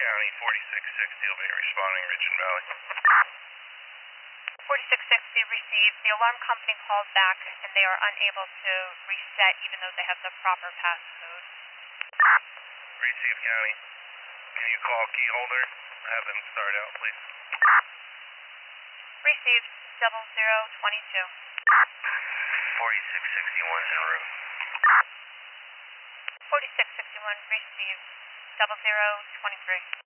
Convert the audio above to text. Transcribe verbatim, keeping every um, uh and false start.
County, forty-six sixty will be responding, Ridge and Valley. forty-six sixty received. The alarm company called back and they are unable to reset even though they have the proper passcode. Receive County. Can you call key holder? Have them start out, please. Received. Double zero twenty-two. forty-six sixty-one's en route. forty-six sixty-one received. Double zero twenty-three.